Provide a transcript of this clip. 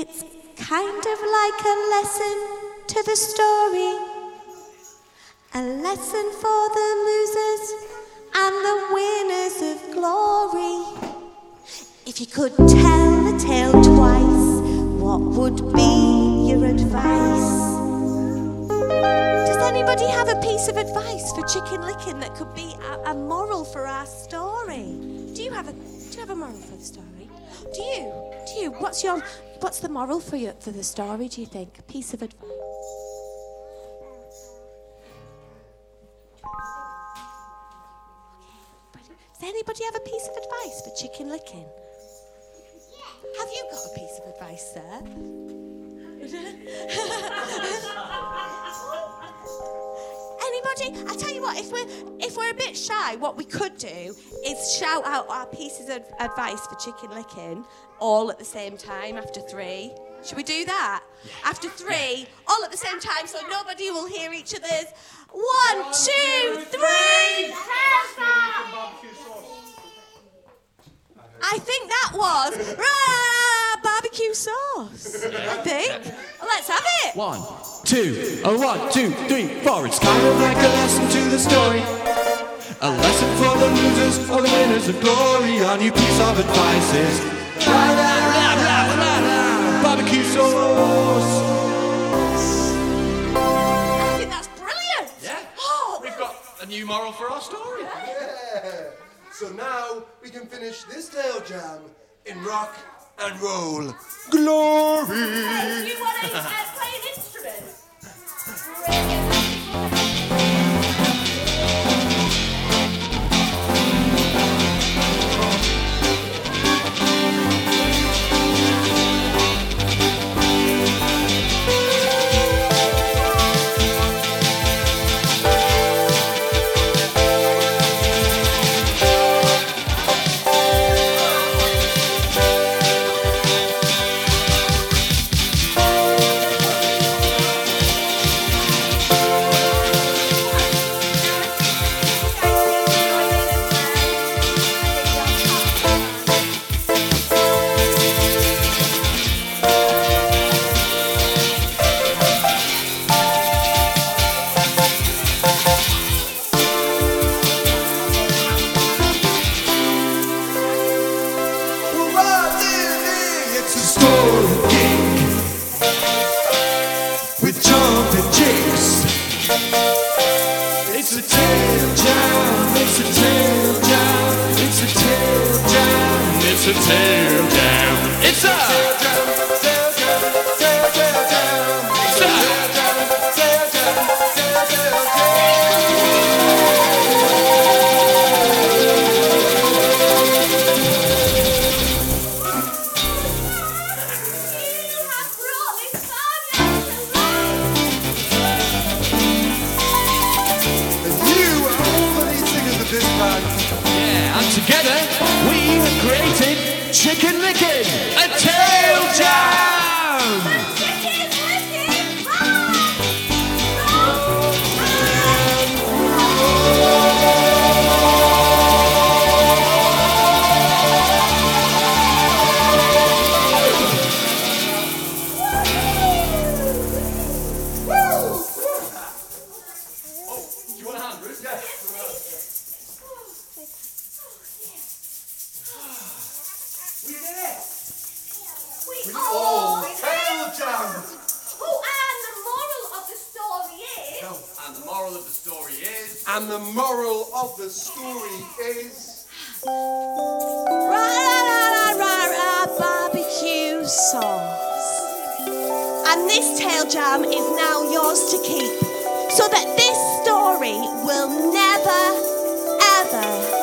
It's kind of like a lesson to the story, a lesson for the losers and the winners of glory. If you could tell the tale twice, what would be your advice? Does anybody have a piece of advice for Chicken Licken that could be a moral for our story? Do you have a moral for the story? Do you? What's the moral for the story, do you think? A piece of advice? Does anybody have a piece of advice for Chicken Licken? Have you got a piece of advice, sir? Anybody? I'll tell you what, if we're a bit shy, what we could do is shout out our pieces of advice for Chicken Licken all at the same time after 3. Should we do that? Yeah. After 3, all at the same time, so nobody will hear each other's. 1, 2, 3! I think that was barbecue sauce. I think. Well, let's have it. 1, 2, 1, 2, 3, 4. It's kind of like a lesson to the story, a lesson for the losers or the winners of glory. Our new piece of advice is barbecue sauce. I think that's brilliant. Yeah. Oh, we've got a new moral for our story. Yeah. So now we can finish this tail jam in rock and roll glory. Do you want to play an instrument? Chicken Licken, a tail jam! You want a hand, Bruce? Yeah. We did it! Tail jam! Oh, and the moral of the story is... And the moral of the story is... And the moral of the story is... Barbecue sauce. And this tail jam is now yours to keep, so that this story will never, ever